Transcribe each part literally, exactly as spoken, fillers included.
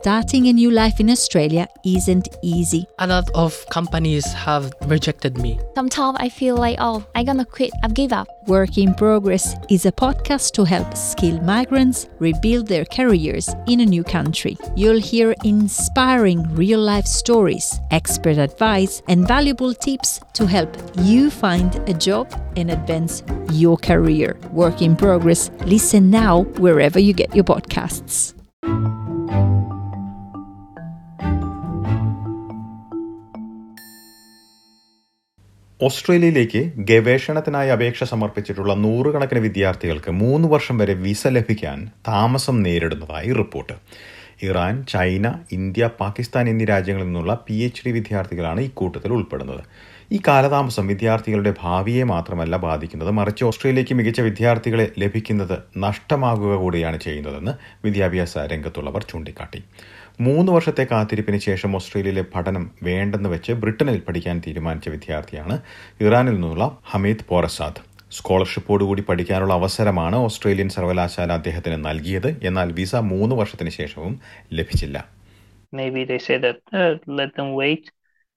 starting a new life in Australia isn't easy. A lot of companies have rejected me. Sometimes I feel like, oh, I'm gonna quit, I've give up. Work in Progress is a podcast to help skilled migrants rebuild their careers in a new country. You'll hear inspiring real-life stories, expert advice, and valuable tips to help you find a job and advance your career. Work in Progress. Listen now wherever you get your podcasts. ഓസ്ട്രേലിയയിലേക്ക് ഗവേഷണത്തിനായി അപേക്ഷ സമർപ്പിച്ചിട്ടുള്ള നൂറുകണക്കിന് വിദ്യാർത്ഥികൾക്ക് മൂന്ന് വർഷം വരെ visa ലഭിക്കാൻ താമസം നേരിടുന്നതായി report. Iran, China, India, Pakistan എന്നീ രാജ്യങ്ങളിൽ നിന്നുള്ള പി എച്ച് ഡി വിദ്യാർത്ഥികളാണ് ഇക്കൂട്ടത്തിൽ ഉൾപ്പെടുന്നത്. ഈ കാലതാമസം വിദ്യാർത്ഥികളുടെ ഭാവിയെ മാത്രമല്ല ബാധിക്കുന്നത്, മറിച്ച് ഓസ്ട്രേലിയയ്ക്ക് മികച്ച വിദ്യാർത്ഥികളെ ലഭിക്കുന്നത് നഷ്ടമാകുക കൂടിയാണ് ചെയ്യുന്നതെന്ന് വിദ്യാഭ്യാസ രംഗത്തുള്ളവർ ചൂണ്ടിക്കാട്ടി. മൂന്ന് വർഷത്തെ കാത്തിരിപ്പിന് ശേഷം ഓസ്ട്രേലിയയിലെ പഠനം വേണ്ടെന്ന് വെച്ച് ബ്രിട്ടനിൽ പഠിക്കാൻ തീരുമാനിച്ച വിദ്യാർത്ഥിയാണ് ഇറാനിൽ നിന്നുള്ള ഹമീദ് പോറസാദ്. സ്കോളർഷിപ്പോടുകൂടി പഠിക്കാനുള്ള അവസരമാണ് ഓസ്ട്രേലിയൻ സർവകലാശാല അദ്ദേഹത്തിന് നൽകിയത്. എന്നാൽ വിസ മൂന്ന് വർഷത്തിന് ശേഷവും ലഭിച്ചില്ല. Maybe they say that uh, let them wait.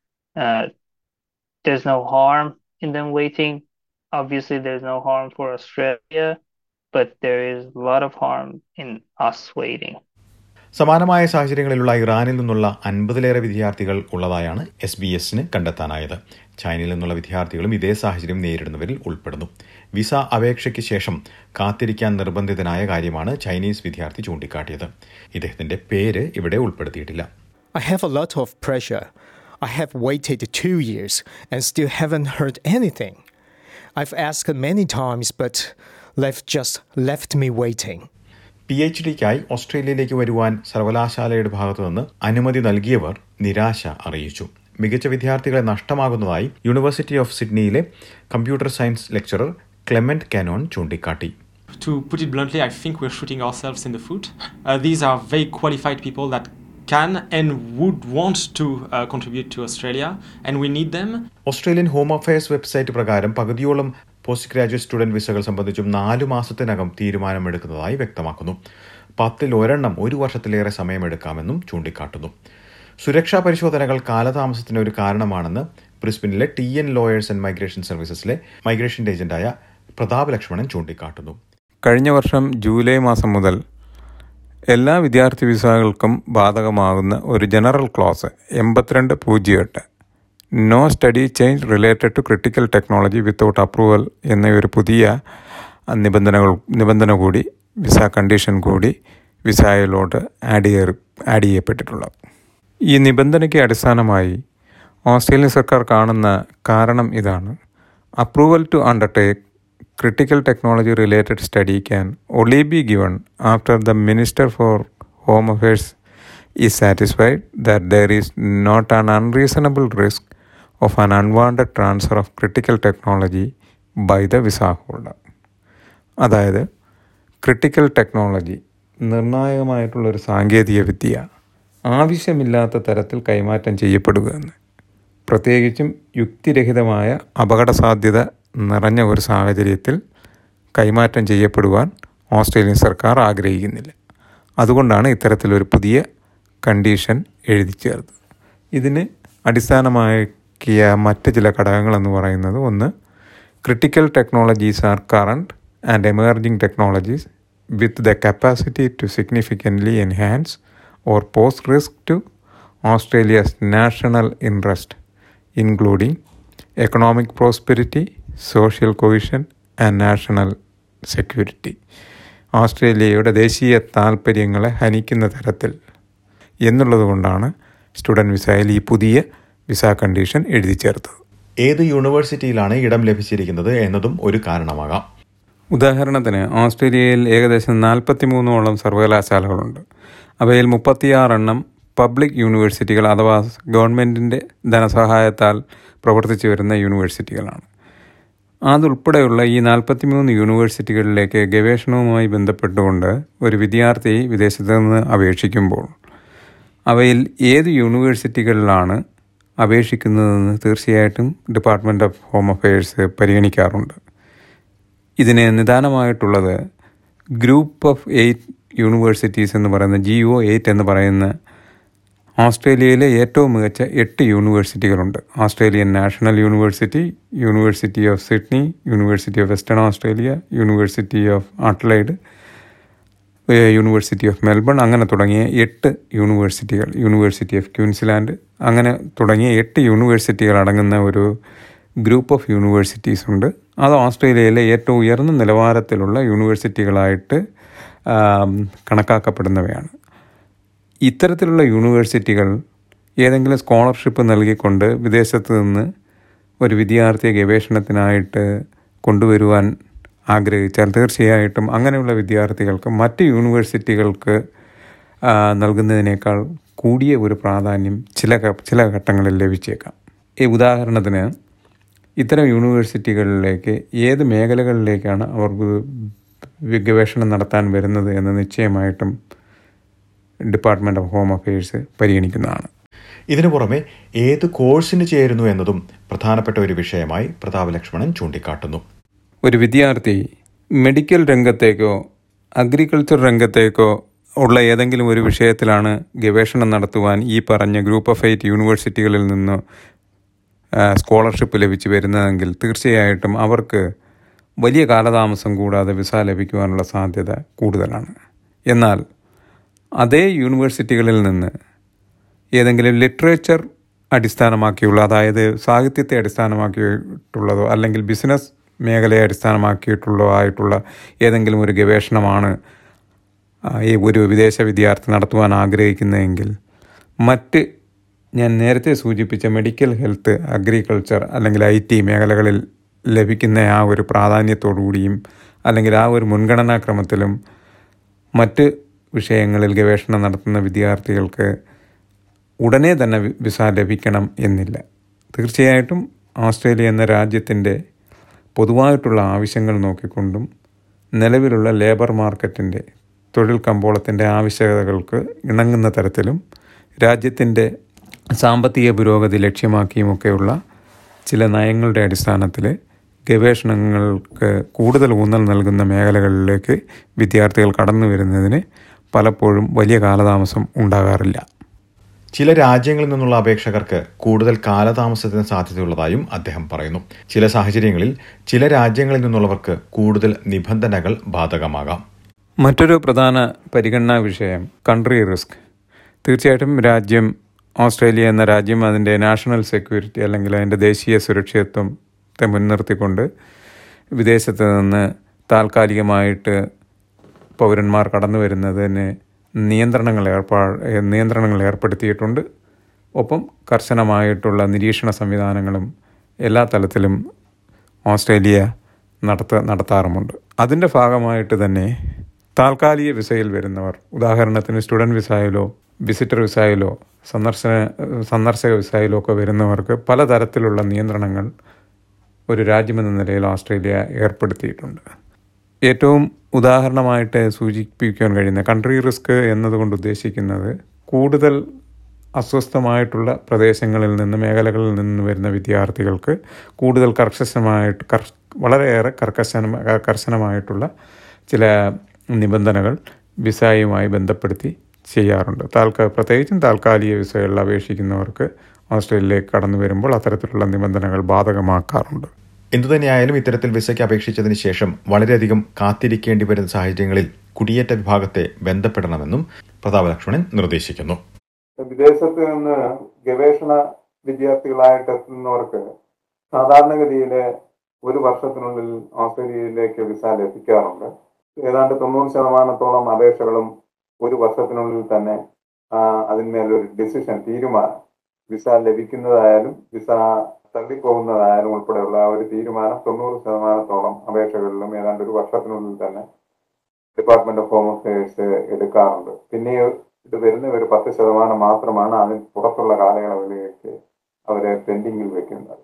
Uh, there's no harm in them waiting. Obviously, there's no harm for Australia, but there is a lot of harm in us waiting. സമാനമായ സാഹചര്യങ്ങളിലുള്ള ഇറാനിൽ നിന്നുള്ള അൻപതിലേറെ വിദ്യാർത്ഥികൾ ഉള്ളതായാണ് S B എസിന് കണ്ടെത്താനായത്. ചൈനയിൽ നിന്നുള്ള വിദ്യാർത്ഥികളും ഇതേ സാഹചര്യം നേരിടുന്നവരിൽ ഉൾപ്പെടുന്നു. വിസ അപേക്ഷയ്ക്ക് ശേഷം കാത്തിരിക്കാൻ നിർബന്ധിതനായ കാര്യമാണ് ചൈനീസ് വിദ്യാർത്ഥി ചൂണ്ടിക്കാട്ടിയത്. ഇദ്ദേഹത്തിന്റെ പേര് ഇവിടെ ഉൾപ്പെടുത്തിയിട്ടില്ല. I have a lot of pressure. I have waited two years and still haven't heard anything. I've asked many times, but life just left me waiting. P H ഡിക്കായി ഓസ്ട്രേലിയയിലേക്ക് വരുവാൻ സർവകലാശാലയുടെ ഭാഗത്തുനിന്ന് അനുമതി നൽകിയവർ നിരാശ അറിയിച്ചു. മികച്ച വിദ്യാർത്ഥികളെ നഷ്ടമാകുന്നതായി യൂണിവേഴ്സിറ്റി ഓഫ് സിഡ്നിയിലെ computer science lecturer Clement Canon ചൂണ്ടിക്കാട്ടി. To put it bluntly, I think we're shooting ourselves in the foot. Uh, these are very qualified people that can and would want to uh, contribute to Australia, and we need them. Australian home affairs website പ്രകാരം പകുതിയോളം post graduate student വിസകൾ സംബന്ധിച്ചും നാലു മാസത്തിനകം തീരുമാനമെടുക്കുന്നതായി വ്യക്തമാക്കുന്നു. പത്തിൽ ഒരെണ്ണം ഒരു വർഷത്തിലേറെ സമയമെടുക്കാമെന്നും ചൂണ്ടിക്കാട്ടുന്നു. സുരക്ഷാ പരിശോധനകൾ കാലതാമസത്തിന് ഒരു കാരണമാണെന്ന് ബ്രിസ്ബനിലെ T N lawyers and migration സർവീസസിലെ മൈഗ്രേഷൻ ഏജന്റായ പ്രതാപ് ലക്ഷ്മണൻ ചൂണ്ടിക്കാട്ടുന്നു. കഴിഞ്ഞ വർഷം ജൂലൈ മാസം മുതൽ എല്ലാ വിദ്യാർത്ഥി വിസകൾക്കും ബാധകമാകുന്ന ഒരു ജനറൽ ക്ലോസ് എൺപത്തിരണ്ട് പൂജ്യം എട്ട് no study change related to critical technology without approval എന്ന ഒരു പുതിയ നിബന്ധനകൾ നിബന്ധന കൂടി വിസ കണ്ടീഷൻ കൂടി വിസയിലോട്ട് ആഡ് ചെയ്യ ആഡ് ചെയ്യപ്പെട്ടിട്ടുള്ളത്. ഈ നിബന്ധനയ്ക്ക് അടിസ്ഥാനമായി ഓസ്ട്രേലിയൻ സർക്കാർ കാണുന്ന കാരണം ഇതാണ്. Approval to undertake critical technology related study can only be given after the Minister for Home Affairs is satisfied that there is not an unreasonable risk of an unwanted transfer of critical technology by the visa holder. അതായത് critical technology, നിർണായകമായിട്ടുള്ളൊരു സാങ്കേതിക വിദ്യ ആവശ്യമില്ലാത്ത തരത്തിൽ കൈമാറ്റം ചെയ്യപ്പെടുക എന്ന്, പ്രത്യേകിച്ചും യുക്തിരഹിതമായ അപകട സാധ്യത നിറഞ്ഞ ഒരു സാഹചര്യത്തിൽ കൈമാറ്റം ചെയ്യപ്പെടുവാൻ ഓസ്ട്രേലിയൻ സർക്കാർ ആഗ്രഹിക്കുന്നില്ല. അതുകൊണ്ടാണ് ഇത്തരത്തിലൊരു പുതിയ കണ്ടീഷൻ എഴുതി ചേർത്തത്. ഇതിന് അടിസ്ഥാനമാക്കിയ മറ്റ് ചില ഘടകങ്ങളെന്ന് പറയുന്നത്, ഒന്ന്, critical technologies are current and emerging technologies with the capacity to significantly enhance or pose risk to Australia's national interest including economic prosperity, social cohesion and national security. ഓസ്ട്രേലിയയുടെ ദേശീയ താൽപ്പര്യങ്ങളെ ഹനിക്കുന്ന തരത്തിൽ എന്നുള്ളതുകൊണ്ടാണ് സ്റ്റുഡൻറ്റ് വിസയിൽ ഈ പുതിയ വിസ കണ്ടീഷൻ എഴുതി ചേർത്തത്. ഏത് യൂണിവേഴ്സിറ്റിയിലാണ് ഇടം ലഭിച്ചിരിക്കുന്നത് എന്നതും ഒരു കാരണമാകാം. ഉദാഹരണത്തിന് ഓസ്ട്രേലിയയിൽ ഏകദേശം നാൽപ്പത്തി മൂന്നോളം സർവകലാശാലകളുണ്ട്. അവയിൽ മുപ്പത്തിയാറെണ്ണം പബ്ലിക് യൂണിവേഴ്സിറ്റികൾ അഥവാ ഗവൺമെൻറ്റിൻ്റെ ധനസഹായത്താൽ പ്രവർത്തിച്ചു വരുന്ന യൂണിവേഴ്സിറ്റികളാണ്. അതുൾപ്പെടെയുള്ള ഈ നാൽപ്പത്തി മൂന്ന് യൂണിവേഴ്സിറ്റികളിലേക്ക് ഗവേഷണവുമായി ബന്ധപ്പെട്ടുകൊണ്ട് ഒരു വിദ്യാർത്ഥി വിദേശത്ത് നിന്ന് അപേക്ഷിക്കുമ്പോൾ അവയിൽ ഏത് യൂണിവേഴ്സിറ്റികളിലാണ് അപേക്ഷിക്കുന്നതെന്ന് തീർച്ചയായിട്ടും ഡിപ്പാർട്ട്മെൻറ്റ് ഓഫ് ഹോം അഫയേഴ്സ് പരിഗണിക്കാറുണ്ട്. ഇതിന് നിദാനമായിട്ടുള്ളത് ഗ്രൂപ്പ് ഓഫ് എയ്റ്റ് യൂണിവേഴ്സിറ്റീസ് എന്ന് പറയുന്ന ജി ഒ എയ്റ്റ് എന്ന് പറയുന്ന ഓസ്ട്രേലിയയിലെ ഏറ്റവും മികച്ച എട്ട് യൂണിവേഴ്സിറ്റികളുണ്ട്. Australian national university, university of Sydney, university of western Australia, university of Adelaide, university of Melbourne, അങ്ങനെ തുടങ്ങിയ എട്ട് യൂണിവേഴ്സിറ്റികൾ, യൂണിവേഴ്സിറ്റി ഓഫ് ക്യൂൻസ്ലാൻഡ്, അങ്ങനെ തുടങ്ങിയ എട്ട് യൂണിവേഴ്സിറ്റികൾ അടങ്ങുന്ന ഒരു ഗ്രൂപ്പ് ഓഫ് യൂണിവേഴ്സിറ്റീസ് ഉണ്ട്. അത് ഓസ്ട്രേലിയയിലെ ഏറ്റവും ഉയർന്ന നിലവാരത്തിലുള്ള യൂണിവേഴ്സിറ്റികളായിട്ട് കണക്കാക്കപ്പെടുന്നവയാണ്. ഇത്തരത്തിലുള്ള യൂണിവേഴ്സിറ്റികൾ ഏതെങ്കിലും സ്കോളർഷിപ്പ് നൽകിക്കൊണ്ട് വിദേശത്ത് നിന്ന് ഒരു വിദ്യാർത്ഥിയെ ഗവേഷണത്തിനായിട്ട് കൊണ്ടുവരുവാൻ ആഗ്രഹിച്ചാൽ തീർച്ചയായിട്ടും അങ്ങനെയുള്ള വിദ്യാർത്ഥികൾക്ക് മറ്റ് യൂണിവേഴ്സിറ്റികൾക്ക് നൽകുന്നതിനേക്കാൾ കൂടിയ ഒരു പ്രാധാന്യം ചില ചില ഘട്ടങ്ങളിൽ ലഭിച്ചേക്കാം. ഈ ഉദാഹരണത്തിന് ഇത്തരം യൂണിവേഴ്സിറ്റികളിലേക്ക് ഏത് മേഖലകളിലേക്കാണ് അവർക്ക് ഗവേഷണം നടത്താൻ വരുന്നത് എന്ന് നിശ്ചയമായിട്ടും ഡിപ്പാർട്ട്മെൻറ്റ് ഓഫ് ഹോം അഫയേഴ്സ് പരിഗണിക്കുന്നതാണ്. ഇതിനു പുറമെ ഏത് കോഴ്സിന് ചേരുന്നു എന്നതും പ്രധാനപ്പെട്ട ഒരു വിഷയമായി പ്രതാപ ലക്ഷ്മണൻ ചൂണ്ടിക്കാട്ടുന്നു. ഒരു വിദ്യാർത്ഥി മെഡിക്കൽ രംഗത്തേക്കോ അഗ്രികൾച്ചർ രംഗത്തേക്കോ ഉള്ള ഏതെങ്കിലും ഒരു വിഷയത്തിലാണ് ഗവേഷണം നടത്തുവാൻ ഈ പറഞ്ഞ ഗ്രൂപ്പ് ഓഫ് എയ്റ്റ് യൂണിവേഴ്സിറ്റികളിൽ നിന്ന് സ്കോളർഷിപ്പ് ലഭിച്ചു വരുന്നതെങ്കിൽ തീർച്ചയായിട്ടും അവർക്ക് വലിയ കാലതാമസം കൂടാതെ വിസ ലഭിക്കുവാനുള്ള സാധ്യത കൂടുതലാണ്. എന്നാൽ അതേ യൂണിവേഴ്സിറ്റികളിൽ നിന്ന് ഏതെങ്കിലും ലിറ്ററേച്ചർ അടിസ്ഥാനമാക്കിയുള്ള, അതായത് സാഹിത്യത്തെ അടിസ്ഥാനമാക്കിയിട്ടുള്ളതോ അല്ലെങ്കിൽ ബിസിനസ് മേഖലയെ അടിസ്ഥാനമാക്കിയിട്ടുള്ളതോ ആയിട്ടുള്ള ഏതെങ്കിലും ഒരു ഗവേഷണമാണ് ഈ ഒരു വിദേശ വിദ്യാർത്ഥി നടത്തുവാൻ ആഗ്രഹിക്കുന്നതെങ്കിൽ മറ്റ് ഞാൻ നേരത്തെ സൂചിപ്പിച്ച മെഡിക്കൽ, ഹെൽത്ത്, അഗ്രികൾച്ചർ അല്ലെങ്കിൽ ഐ ടി മേഖലകളിൽ ലഭിക്കുന്ന ആ ഒരു പ്രാധാന്യത്തോടുകൂടിയും അല്ലെങ്കിൽ ആ ഒരു മുൻഗണനാക്രമത്തിലും മറ്റ് വിഷയങ്ങളിൽ ഗവേഷണം നടത്തുന്ന വിദ്യാർത്ഥികൾക്ക് ഉടനെ തന്നെ വിസ ലഭിക്കണം എന്നില്ല. തീർച്ചയായിട്ടും ഓസ്ട്രേലിയ എന്ന രാജ്യത്തിൻ്റെ പൊതുവായിട്ടുള്ള ആവശ്യങ്ങൾ നോക്കിക്കൊണ്ടും നിലവിലുള്ള ലേബർ മാർക്കറ്റിൻ്റെ, തൊഴിൽ കമ്പോളത്തിൻ്റെ ആവശ്യകതകൾക്ക് ഇണങ്ങുന്ന തരത്തിലും രാജ്യത്തിൻ്റെ സാമ്പത്തിക പുരോഗതി ലക്ഷ്യമാക്കിയുമൊക്കെയുള്ള ചില നയങ്ങളുടെ അടിസ്ഥാനത്തിൽ ഗവേഷണങ്ങൾക്ക് കൂടുതൽ ഊന്നൽ നൽകുന്ന മേഖലകളിലേക്ക് വിദ്യാർത്ഥികൾ കടന്നു വരുന്നതിന് പലപ്പോഴും വലിയ കാലതാമസം ഉണ്ടാകാറില്ല. ചില രാജ്യങ്ങളിൽ നിന്നുള്ള അപേക്ഷകർക്ക് കൂടുതൽ കാലതാമസത്തിന് സാധ്യതയുള്ളതായും അദ്ദേഹം പറയുന്നു. ചില സാഹചര്യങ്ങളിൽ ചില രാജ്യങ്ങളിൽ നിന്നുള്ളവർക്ക് കൂടുതൽ നിബന്ധനകൾ ബാധകമാകാം. മറ്റൊരു പ്രധാന പരിഗണനാ വിഷയം കൺട്രി റിസ്ക്. തീർച്ചയായിട്ടും രാജ്യം, ഓസ്ട്രേലിയ എന്ന രാജ്യം അതിൻ്റെ നാഷണൽ സെക്യൂരിറ്റി അല്ലെങ്കിൽ അതിൻ്റെ ദേശീയ സുരക്ഷിതത്വത്തെ മുൻനിർത്തിക്കൊണ്ട് വിദേശത്ത് നിന്ന് താൽക്കാലികമായിട്ട് പൗരന്മാർ കടന്നു വരുന്നതിന് നിയന്ത്രണങ്ങൾ ഏർപ്പാ നിയന്ത്രണങ്ങൾ ഏർപ്പെടുത്തിയിട്ടുണ്ട്. ഒപ്പം കർശനമായിട്ടുള്ള നിരീക്ഷണ സംവിധാനങ്ങളും എല്ലാ തലത്തിലും ഓസ്ട്രേലിയ നടത്ത നടത്താറുമുണ്ട്. അതിൻ്റെ ഭാഗമായിട്ട് തന്നെ താൽക്കാലിക വിസയിൽ വരുന്നവർ, ഉദാഹരണത്തിന് സ്റ്റുഡൻറ്റ് വിസയിലോ വിസിറ്റർ വിസയിലോ സന്ദർശന സന്ദർശക വിസയിലോ ഒക്കെ വരുന്നവർക്ക് പലതരത്തിലുള്ള നിയന്ത്രണങ്ങൾ ഒരു രാജ്യമെന്ന നിലയിൽ ഓസ്ട്രേലിയ ഏർപ്പെടുത്തിയിട്ടുണ്ട്. ഏറ്റവും ഉദാഹരണമായിട്ട് സൂചിപ്പിക്കാൻ കഴിയുന്ന കൺട്രി റിസ്ക് എന്നതുകൊണ്ട് ഉദ്ദേശിക്കുന്നത് കൂടുതൽ അസ്വസ്ഥമായിട്ടുള്ള പ്രദേശങ്ങളിൽ നിന്ന്, മേഖലകളിൽ നിന്ന് വരുന്ന വിദ്യാർത്ഥികൾക്ക് കൂടുതൽ കർക്കശമായിട്ട് കർ വളരെയേറെ കർക്കശന കർശനമായിട്ടുള്ള ചില നിബന്ധനകൾ വിസയുമായി ബന്ധപ്പെടുത്തി ചെയ്യാറുണ്ട്. താൽക്കാ പ്രത്യേകിച്ചും താൽക്കാലിക വിസകളിൽ അപേക്ഷിക്കുന്നവർക്ക് ഓസ്ട്രേലിയയിലേക്ക് കടന്നു വരുമ്പോൾ അത്തരത്തിലുള്ള നിബന്ധനകൾ ബാധകമാക്കാറുണ്ട്. എന്തുതന്നെയായാലും ഇത്തരത്തിൽ വിസയ്ക്ക് അപേക്ഷിച്ചതിന് ശേഷം വളരെയധികം കാത്തിരിക്കേണ്ടി വരുന്ന സാഹചര്യങ്ങളിൽ കുടിയേറ്റ വിഭാഗത്തെ ബന്ധപ്പെടണമെന്നും പ്രതാപ ലക്ഷ്മണൻ നിർദ്ദേശിക്കുന്നു. വിദേശത്ത് നിന്ന് ഗവേഷണ വിദ്യാർത്ഥികളായിട്ട് എത്തുന്നവർക്ക് സാധാരണഗതിയിലെ ഒരു വർഷത്തിനുള്ളിൽ ഓസ്ട്രേലിയയിലേക്ക് വിസ ലഭിക്കാറുണ്ട്. ഏതാണ്ട് തൊണ്ണൂറ് ശതമാനത്തോളം അപേക്ഷകളും ഒരു വർഷത്തിനുള്ളിൽ തന്നെ അതിന്മേലൊരു ഡിസിഷൻ, തീരുമാനം, വിസ ലഭിക്കുന്നതായാലും വിസ തള്ളിപ്പോകുന്നതായാലും ഉൾപ്പെടെയുള്ള ആ ഒരു തീരുമാനം തൊണ്ണൂറ് ശതമാനത്തോളം അപേക്ഷകളിലും ഏതാണ്ട് ഒരു വർഷത്തിനുള്ളിൽ തന്നെ ഡിപ്പാർട്ട്മെന്റ് ഓഫ് ഹോം അഫയേഴ്സ് എടുക്കാറുണ്ട്. പിന്നെ ഇത് വരുന്ന ഒരു പത്ത് ശതമാനം മാത്രമാണ് അതിന് പുറത്തുള്ള കാലയളവിലേക്ക് അവരെ പെൻഡിങ്ങിൽ വെക്കുന്നത്.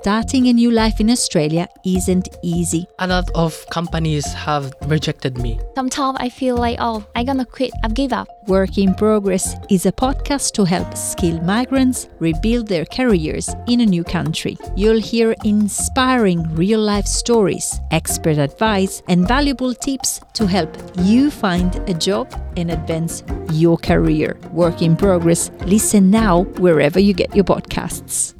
starting a new life in Australia isn't easy. A lot of companies have rejected me. Sometimes I feel like, oh, I'm gonna quit. I've give up. Work in Progress is a podcast to help skilled migrants rebuild their careers in a new country. You'll hear inspiring real-life stories, expert advice, and valuable tips to help you find a job and advance your career. Work in Progress. Listen now wherever you get your podcasts.